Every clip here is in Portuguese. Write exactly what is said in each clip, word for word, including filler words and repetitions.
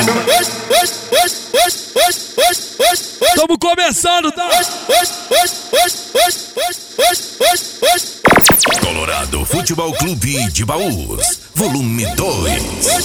Tamo começando, tá? Colorado Futebol Clube de Baús, volume dois.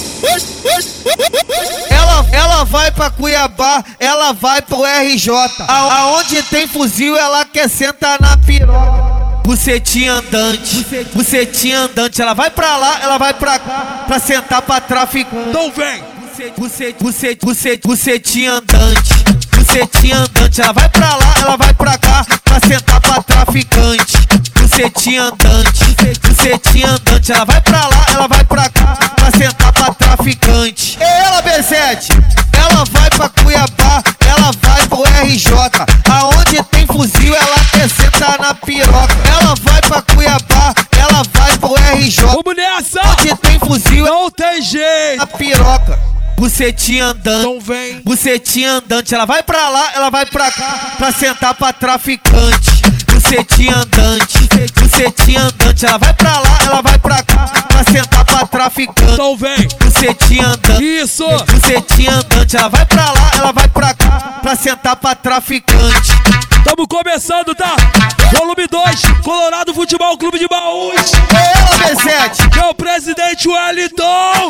Ela, ela vai pra Cuiabá, ela vai pro R J. A, aonde tem fuzil, ela quer sentar na piroca. Bucetinha andante, bucetinha andante. Ela vai pra lá, ela vai pra cá, pra sentar pra traficante. Então vem! Bucet, bucet, bucet, bucetinha andante, bucetinha andante. Ela vai pra lá, ela vai pra cá, pra sentar pra traficante. Bucetinha andante, bucetinha andante. Ela vai pra lá, ela vai pra cá, pra sentar pra traficante. E ela, B sete, ela vai pra Cuiabá, ela vai pro R J. Aonde tem fuzil, ela quer sentar na piroca. Ela vai pra Cuiabá, ela vai pro R J. Vamos nessa! Onde tem fuzil, não tem jeito! Na piroca. Bucetinha andante, então vem. Bucetinha andante. Ela vai pra lá, ela vai pra cá, pra sentar pra traficante. Bucetinha andante, bucetinha andante. Ela vai pra lá, ela vai pra cá, pra sentar pra traficante. Então vem. Bucetinha andante, isso. Bucetinha andante. Ela vai pra lá, ela vai pra cá, pra sentar pra traficante. Tamo começando, tá? Volume dois, Colorado Futebol Clube de Baús. E ela, B sete, que é o presidente Wellington.